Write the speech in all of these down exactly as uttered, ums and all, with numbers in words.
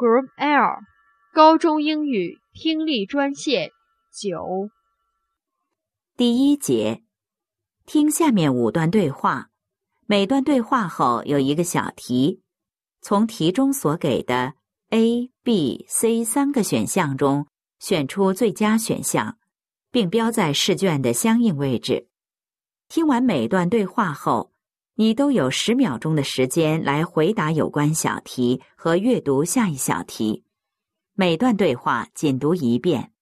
Group L 高中英语听力专线九。 第一节，听下面五段对话，每段对话后有一个小题，从题中所给的 A、B、C 三个选项中选出最佳选项，并标在试卷的相应位置。听完每段对话后，你都有十秒钟的时间来回答有关小题和阅读下一小题。每段对话仅读一遍。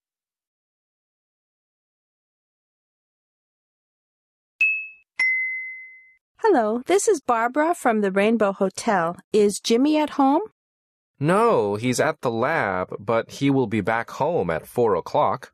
Hello, this is Barbara from the Rainbow Hotel. Is Jimmy at home? No, he's at the lab, but he will be back home at four o'clock.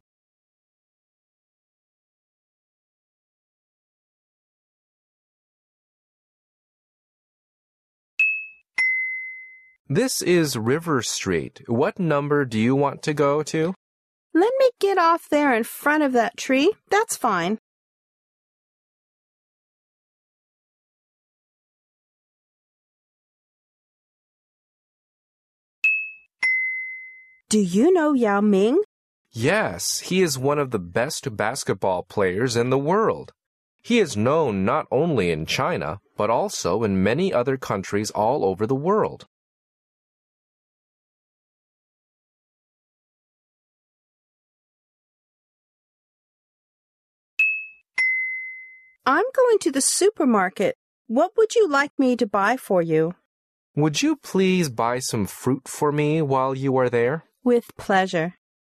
This is River Street. What number do you want to go to? Let me get off there in front of that tree. That's fine. Do you know Yao Ming? Yes, he is one of the best basketball players in the world. He is known not only in China, but also in many other countries all over the world. I'm going to the supermarket. What would you like me to buy for you? Would you please buy some fruit for me while you are there? With pleasure.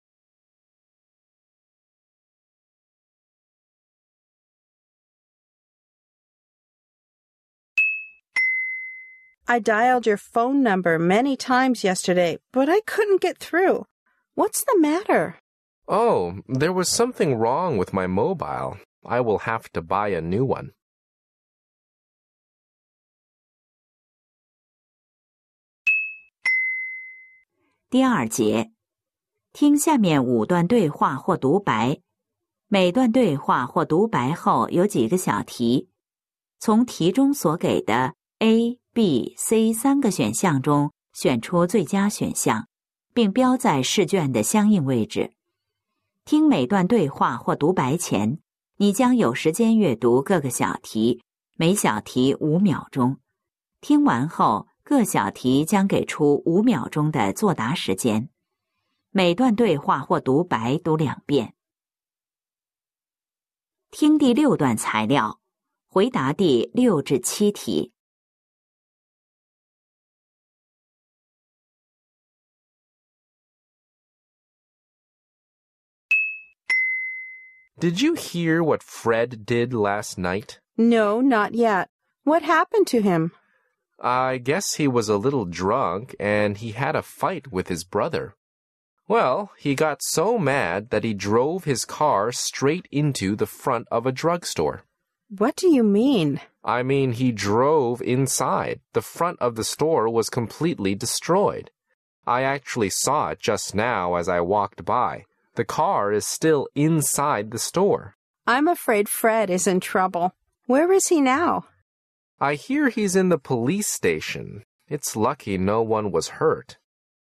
I dialed your phone number many times yesterday, but I couldn't get through. What's the matter? Oh, there was something wrong with my mobile. I will have to buy a new one. 第二节，听下面五段对话或独白，每段对话或独白后有几个小题，从题中所给的 A、B、C 三个选项中选出最佳选项，并标在试卷的相应位置。听每段对话或独白前，你将有时间阅读各个小题，每小题五秒钟。听完后，各小题将给出五秒钟的作答时间。每段对话或独白读两遍。听第六段材料，回答第六至七题。 Did you hear what Fred did last night? No, not yet. What happened to him? I guess he was a little drunk and he had a fight with his brother. Well, he got so mad that he drove his car straight into the front of a drugstore. What do you mean? I mean, he drove inside. The front of the store was completely destroyed. I actually saw it just now as I walked by. The car is still inside the store. I'm afraid Fred is in trouble. Where is he now? I hear he's in the police station. It's lucky no one was hurt.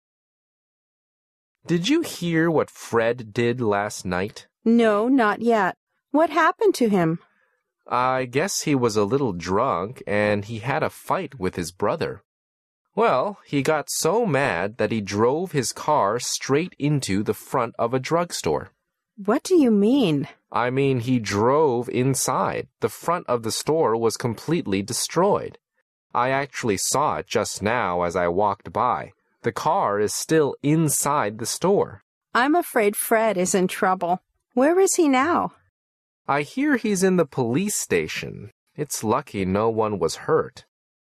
Did you hear what Fred did last night? No, not yet. What happened to him? I guess he was a little drunk and he had a fight with his brother. Well, he got so mad that he drove his car straight into the front of a drugstore. What do you mean? I mean, he drove inside. The front of the store was completely destroyed. I actually saw it just now as I walked by. The car is still inside the store. I'm afraid Fred is in trouble. Where is he now? I hear he's in the police station. It's lucky no one was hurt.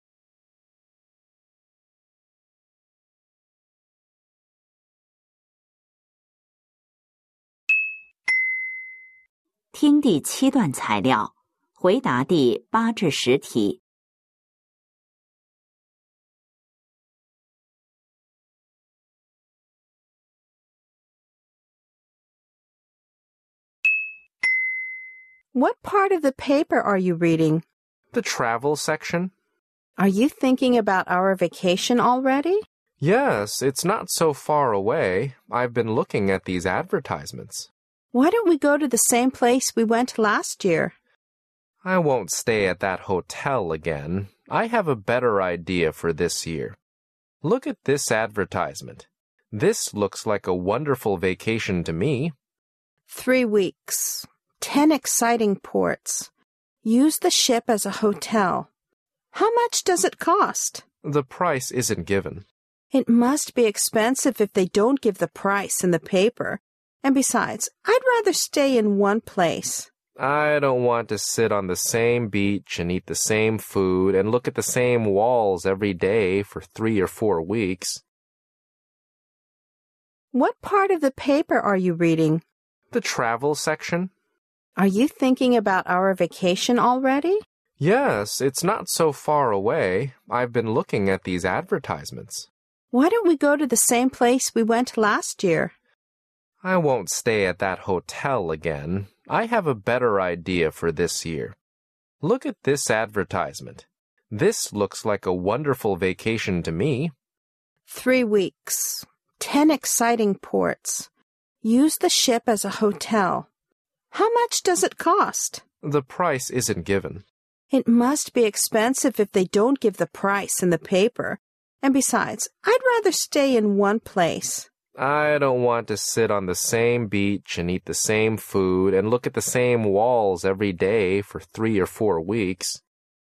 听第七段材料，回答第八至十题。 What part of the paper are you reading? The travel section? Are you thinking about our vacation already? Yes, it's not so far away. I've been looking at these advertisements. Why don't we go to the same place we went last year? I won't stay at that hotel again. I have a better idea for this year. Look at this advertisement. This looks like a wonderful vacation to me. Three weeks. Ten exciting ports. Use the ship as a hotel. How much does it cost? The price isn't given. It must be expensive if they don't give the price in the paper. And besides, I'd rather stay in one place. I don't want to sit on the same beach and eat the same food and look at the same walls every day for three or four weeks. What part of the paper are you reading? The travel section? Are you thinking about our vacation already? Yes, it's not so far away. I've been looking at these advertisements. Why don't we go to the same place we went last year? I won't stay at that hotel again. I have a better idea for this year. Look at this advertisement. This looks like a wonderful vacation to me. Three weeks. Ten exciting ports. Use the ship as a hotel. How much does it cost? The price isn't given. It must be expensive if they don't give the price in the paper. And besides, I'd rather stay in one place. I don't want to sit on the same beach and eat the same food and look at the same walls every day for three or four weeks.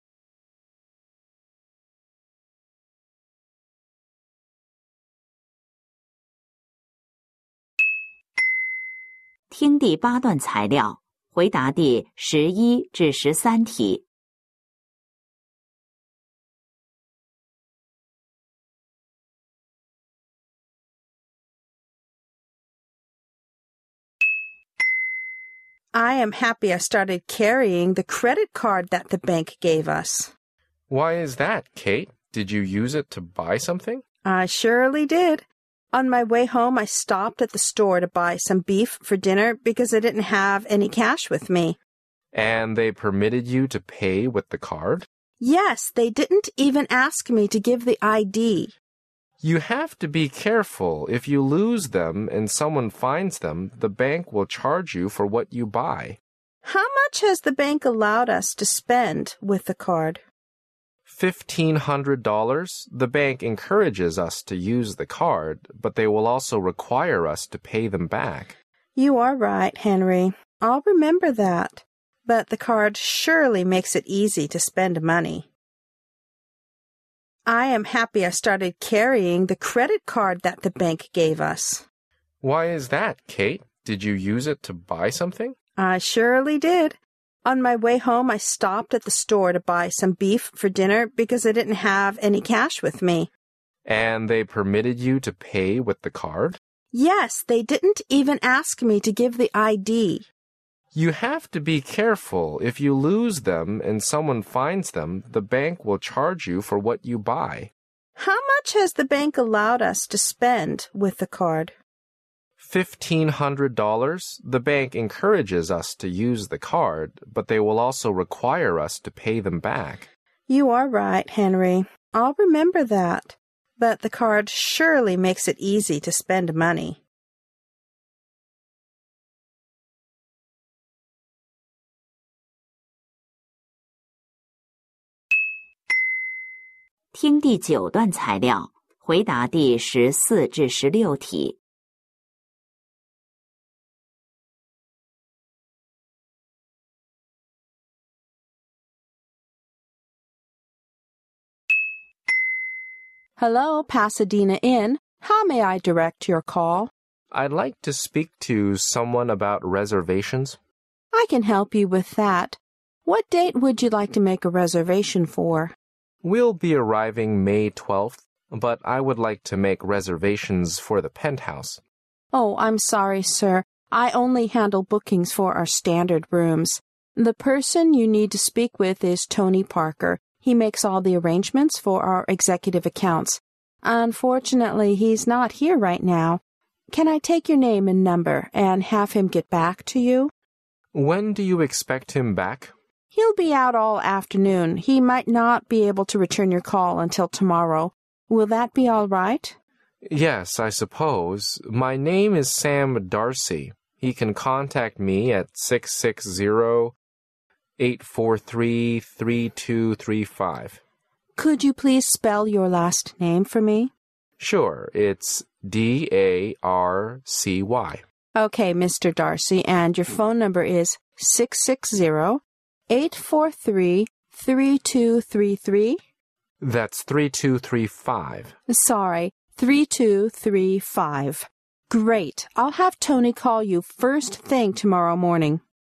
听第八段材料，回答第十一至十三题。 I am happy I started carrying the credit card that the bank gave us. Why is that, Kate? Did you use it to buy something? I surely did. On my way home, I stopped at the store to buy some beef for dinner because I didn't have any cash with me. And they permitted you to pay with the card? Yes, they didn't even ask me to give the I D. You have to be careful. If you lose them and someone finds them, the bank will charge you for what you buy. How much has the bank allowed us to spend with the card? fifteen hundred dollars. The bank encourages us to use the card, but they will also require us to pay them back. You are right, Henry. I'll remember that. But the card surely makes it easy to spend money. I am happy I started carrying the credit card that the bank gave us. Why is that, Kate? Did you use it to buy something? I surely did. On my way home, I stopped at the store to buy some beef for dinner because I didn't have any cash with me. And they permitted you to pay with the card? Yes, they didn't even ask me to give the I D. You have to be careful. If you lose them and someone finds them, the bank will charge you for what you buy. How much has the bank allowed us to spend with the card? fifteen hundred dollars. The bank encourages us to use the card, but they will also require us to pay them back. You are right, Henry. I'll remember that. But the card surely makes it easy to spend money. 听第九段材料，回答第十四至十六题。 Hello, Pasadena Inn. How may I direct your call? I'd like to speak to someone about reservations. I can help you with that. What date would you like to make a reservation for? We'll be arriving May twelfth, but I would like to make reservations for the penthouse. Oh, I'm sorry, sir. I only handle bookings for our standard rooms. The person you need to speak with is Tony Parker. He makes all the arrangements for our executive accounts. Unfortunately, he's not here right now. Can I take your name and number and have him get back to you? When do you expect him back? He'll be out all afternoon. He might not be able to return your call until tomorrow. Will that be all right? Yes, I suppose. My name is Sam Darcy. He can contact me at six six zero, eight four three, three two three five. Could you please spell your last name for me? Sure, it's D A R C Y. Okay, Mister Darcy, and your phone number is six six zero, eight four three, three two three three? That's three two three five. Sorry, three two three five. Great. I'll have Tony call you first thing tomorrow morning.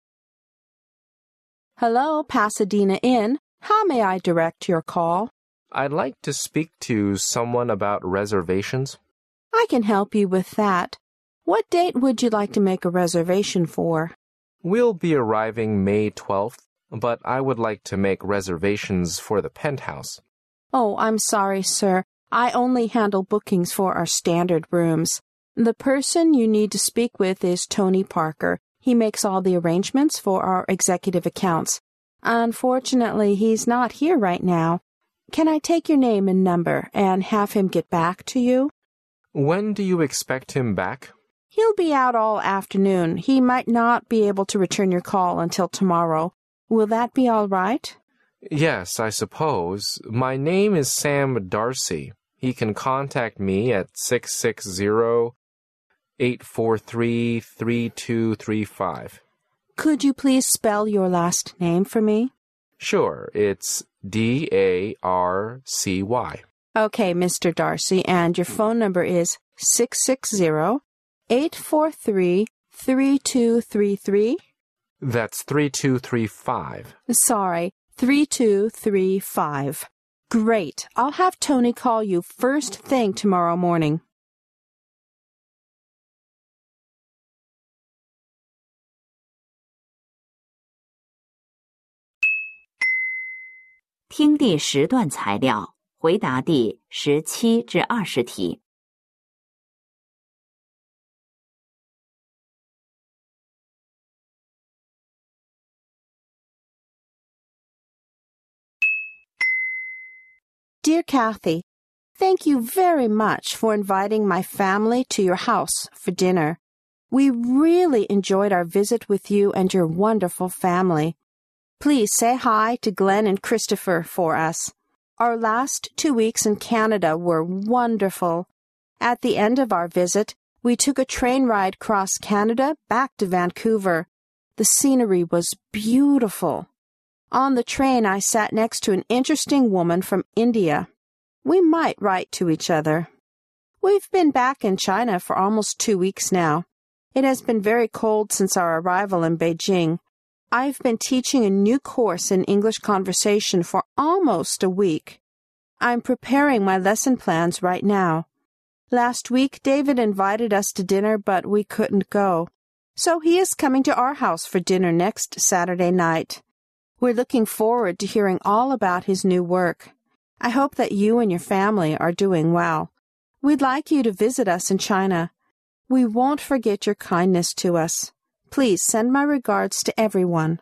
Hello, Pasadena Inn. How may I direct your call? I'd like to speak to someone about reservations. I can help you with that. What date would you like to make a reservation for? We'll be arriving May twelfth, but I would like to make reservations for the penthouse. Oh, I'm sorry, sir. I only handle bookings for our standard rooms. The person you need to speak with is Tony Parker. He makes all the arrangements for our executive accounts. Unfortunately, he's not here right now. Can I take your name and number and have him get back to you? When do you expect him back? He'll be out all afternoon. He might not be able to return your call until tomorrow. Will that be all right? Yes, I suppose. My name is Sam Darcy. He can contact me at six six zero, eight four three, three two three five. Could you please spell your last name for me? Sure, it's D A R C Y. Okay, Mister Darcy, and your phone number is six six zero, eight four three, three two three three? That's three two three five. Sorry, three two three five. Great. I'll have Tony call you first thing tomorrow morning. 听第十段材料，回答第十七至二十题。 Dear Kathy, thank you very much for inviting my family to your house for dinner. We really enjoyed our visit with you and your wonderful family. Please say hi to Glenn and Christopher for us. Our last two weeks in Canada were wonderful. At the end of our visit, we took a train ride across Canada back to Vancouver. The scenery was beautiful. On the train, I sat next to an interesting woman from India. We might write to each other. We've been back in China for almost two weeks now. It has been very cold since our arrival in Beijing. I've been teaching a new course in English conversation for almost a week. I'm preparing my lesson plans right now. Last week, David invited us to dinner, but we couldn't go. So he is coming to our house for dinner next Saturday night. We're looking forward to hearing all about his new work. I hope that you and your family are doing well. We'd like you to visit us in China. We won't forget your kindness to us. Please send my regards to everyone.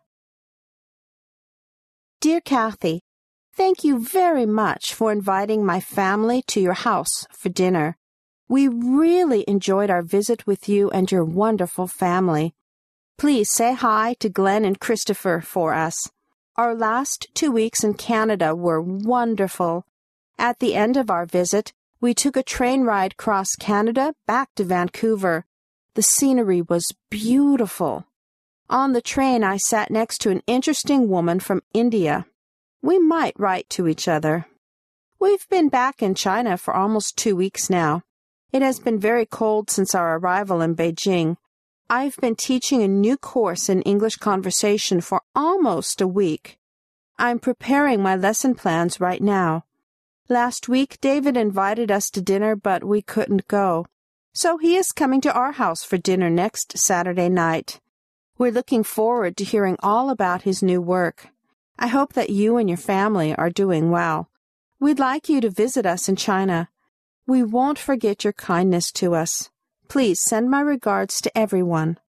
Dear Kathy, thank you very much for inviting my family to your house for dinner. We really enjoyed our visit with you and your wonderful family. Please say hi to Glenn and Christopher for us. Our last two weeks in Canada were wonderful. At the end of our visit, we took a train ride across Canada back to Vancouver. The scenery was beautiful. On the train, I sat next to an interesting woman from India. We might write to each other. We've been back in China for almost two weeks now. It has been very cold since our arrival in Beijing. I've been teaching a new course in English conversation for almost a week. I'm preparing my lesson plans right now. Last week, David invited us to dinner, but we couldn't go. So he is coming to our house for dinner next Saturday night. We're looking forward to hearing all about his new work. I hope that you and your family are doing well. We'd like you to visit us in China. We won't forget your kindness to us. Please send my regards to everyone.